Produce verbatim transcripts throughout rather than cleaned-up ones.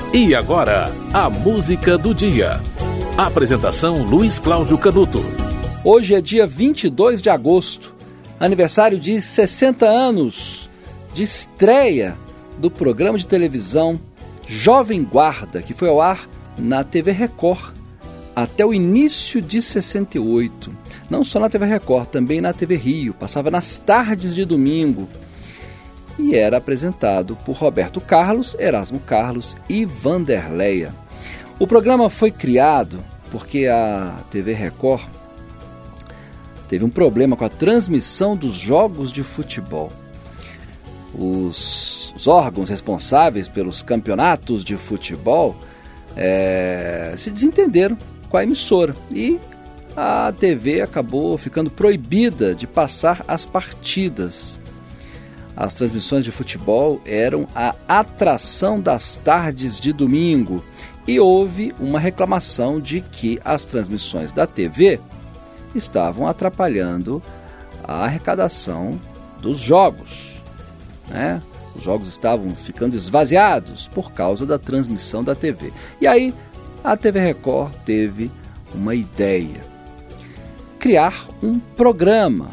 E agora, a música do dia. Apresentação Luiz Cláudio Canuto. Hoje é dia vinte e dois de agosto, aniversário de sessenta anos de estreia do programa de televisão Jovem Guarda, que foi ao ar na T V Record até o início de sessenta e oito. Não só na T V Record, também na T V Rio, passava nas tardes de domingo e era apresentado por Roberto Carlos, Erasmo Carlos e Vanderleia. O programa foi criado porque a T V Record teve um problema com a transmissão dos jogos de futebol. Os, os órgãos responsáveis pelos campeonatos de futebol é, se desentenderam com a emissora e a T V acabou ficando proibida de passar as partidas. As transmissões de futebol eram a atração das tardes de domingo e houve uma reclamação de que as transmissões da T V estavam atrapalhando a arrecadação dos jogos, né? Os jogos estavam ficando esvaziados por causa da transmissão da T V. E aí a T V Record teve uma ideia: criar um programa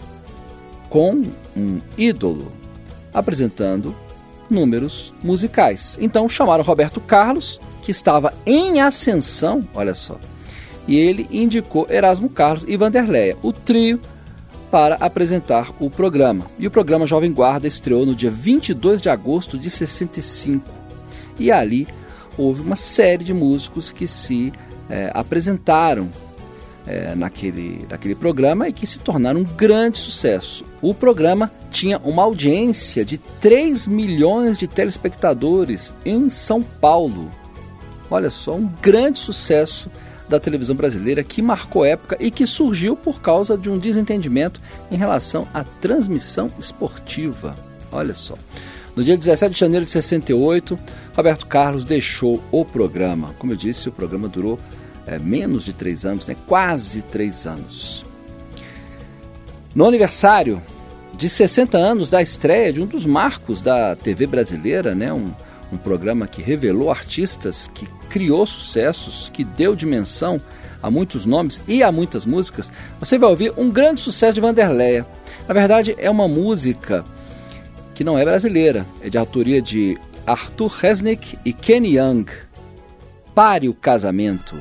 com um ídolo apresentando números musicais. Então chamaram Roberto Carlos, que estava em ascensão, olha só, e ele indicou Erasmo Carlos e Vanderleia, o trio, para apresentar o programa. E o programa Jovem Guarda estreou no dia vinte e dois de agosto de sessenta e cinco. E ali houve uma série de músicos que se é, apresentaram é, naquele, naquele programa e que se tornaram um grande sucesso. O programa tinha uma audiência de três milhões de telespectadores em São Paulo. Olha só, um grande sucesso da televisão brasileira que marcou época e que surgiu por causa de um desentendimento em relação à transmissão esportiva. Olha só. No dia dezessete de janeiro de sessenta e oito, Roberto Carlos deixou o programa. Como eu disse, o programa durou é, menos de três anos, né? Quase três anos. No aniversário de sessenta anos da estreia de um dos marcos da T V brasileira, né? Um, um programa que revelou artistas, que criou sucessos, que deu dimensão a muitos nomes e a muitas músicas, você vai ouvir um grande sucesso de Vanderleia. Na verdade, é uma música que não é brasileira, é de autoria de Arthur Resnick e Kenny Young. Pare o Casamento.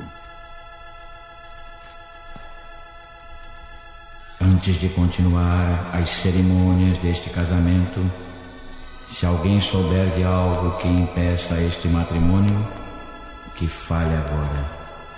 Antes de continuar as cerimônias deste casamento, se alguém souber de algo que impeça este matrimônio, que fale agora.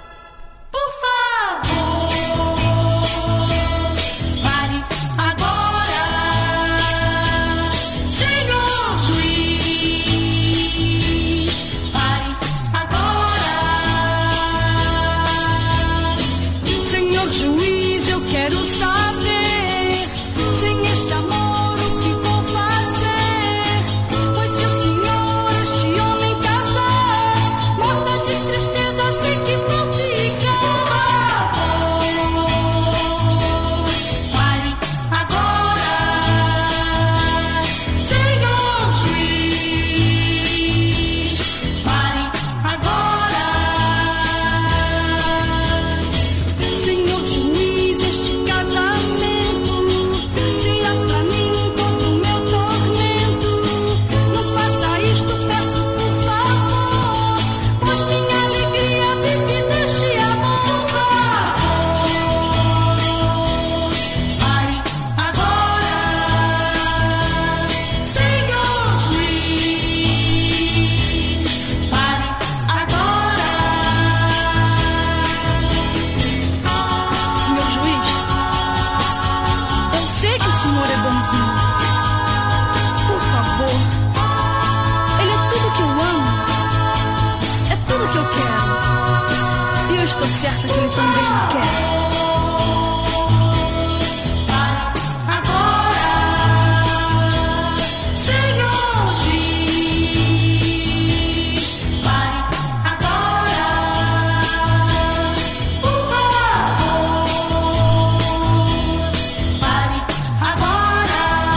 Estou certa que ele também me quer.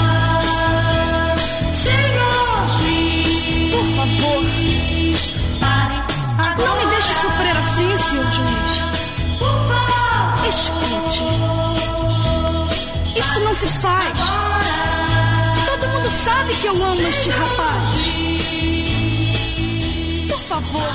Por favor, isso faz? Todo mundo sabe que eu amo este rapaz. Por favor,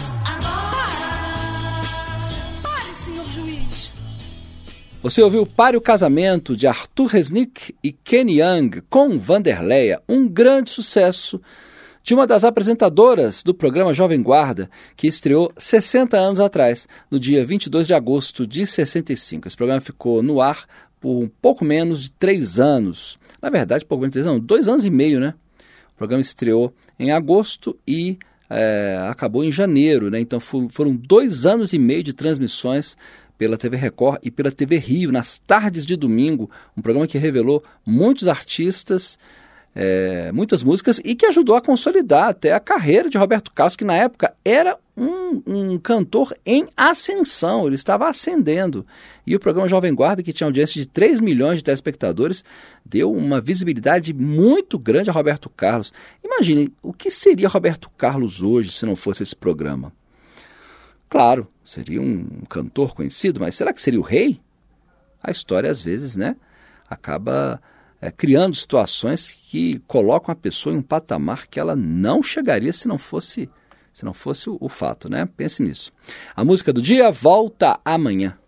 pare. Pare, senhor juiz. Você ouviu Pare o Casamento, de Arthur Resnick e Kenny Young, com Vanderleia, um grande sucesso de uma das apresentadoras do programa Jovem Guarda, que estreou sessenta anos atrás, no dia vinte e dois de agosto de sessenta e cinco. Esse programa ficou no ar por um pouco menos de três anos. Na verdade, pouco menos de três anos, dois anos e meio, né? O programa estreou em agosto e é, acabou em janeiro, né? Então foram dois anos e meio de transmissões pela T V Record e pela T V Rio, nas tardes de domingo, um programa que revelou muitos artistas, é, muitas músicas e que ajudou a consolidar até a carreira de Roberto Carlos, que na época era um, um cantor em ascensão, ele estava ascendendo. E o programa Jovem Guarda, que tinha audiência de três milhões de telespectadores, deu uma visibilidade muito grande a Roberto Carlos. Imaginem, o que seria Roberto Carlos hoje se não fosse esse programa? Claro, seria um cantor conhecido, mas será que seria o rei? A história, às vezes, né, acaba é, criando situações que colocam a pessoa em um patamar que ela não chegaria se não fosse, se não fosse o, o fato, né? Pense nisso. A música do dia volta amanhã.